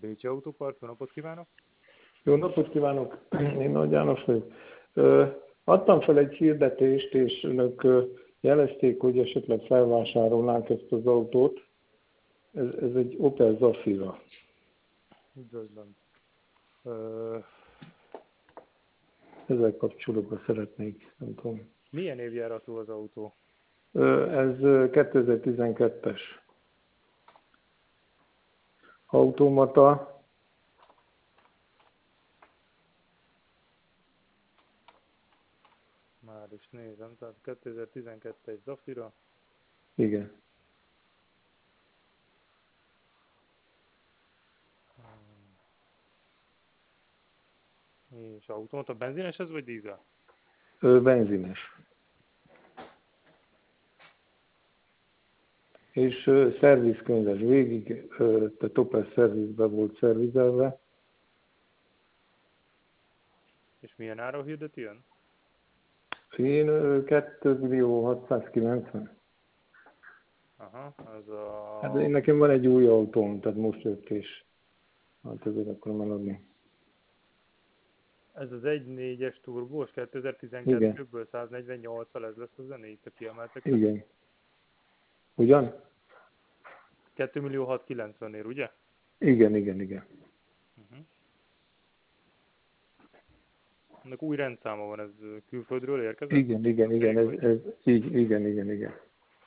Bécsi Autópark, jó napot kívánok! Jó napot kívánok! Én Nagy János vagyok. Adtam fel egy hirdetést, és önök jelezték, hogy esetleg felvásárolnánk ezt az autót. Ez egy Opel Zafira. Üdvözlöm! Ezzel kapcsolatban szeretnék, nem tudom. Milyen évjáratú az autó? Ez 2012-es automata. Már is nézem, tehát 2012-es Zafira. Igen. És automata benzines ez vagy dízel? Benzines. És szervizkönyves végig, tehát Opel szervizbe volt szervizelve. És milyen áron hirdeti ön? Én 2.690.000. Aha, az a... Hát én nekem van egy új autóm, tehát most jött és hát ezért akarom eladni. Ez az 1.4-es turbós, Igen, 2012-ből 148-al ez lesz az a négy, a kiemeltek között? igen. Ugyan? 2.690.000-ért, ugye? Igen, igen, igen. Ennek új rendszáma van, ez külföldről érkezett? Igen, igen, igen, ez így, igen, igen, igen.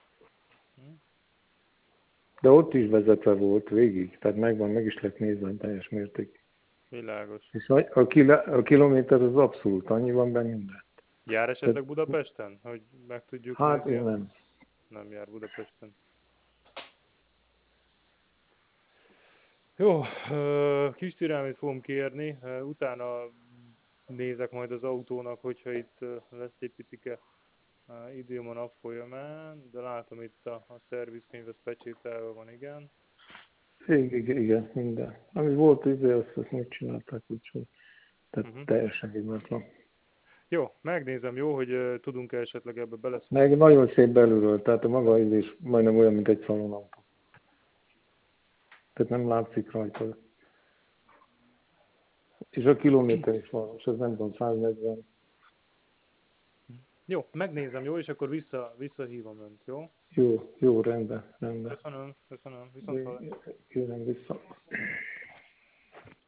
De ott is vezetve volt végig, tehát megvan, meg is lehet nézni teljes mérték. Világos. És a kilométer az abszolút, annyi van benne minden. Jár esetleg Budapesten, hogy meg tudjuk Hát nézni? én nem. Nem jár Budapesten. Jó, kis türelmét fogom kérni, utána nézek majd az autónak, hogyha itt lesz egy picike időm a nap folyamán, de látom itt a szervizkönyv, az pecsételve van, igen. Igen, igen, minden. Ami volt azt mit csinálták, úgyhogy tehát teljesen hibátlan. Jó, megnézem, jó, hogy tudunk-e esetleg ebbe beleszólni. Meg nagyon szép belülről, tehát a maga is majdnem olyan, mint egy szalonautó. Tehát nem látszik rajta. És a kilométer is van, és ez nem tudom, 140. Jó, megnézem, jó, és akkor visszahívom önt, jó? Jó, rendben. Köszönöm, viszont hallásra. Jövünk vissza.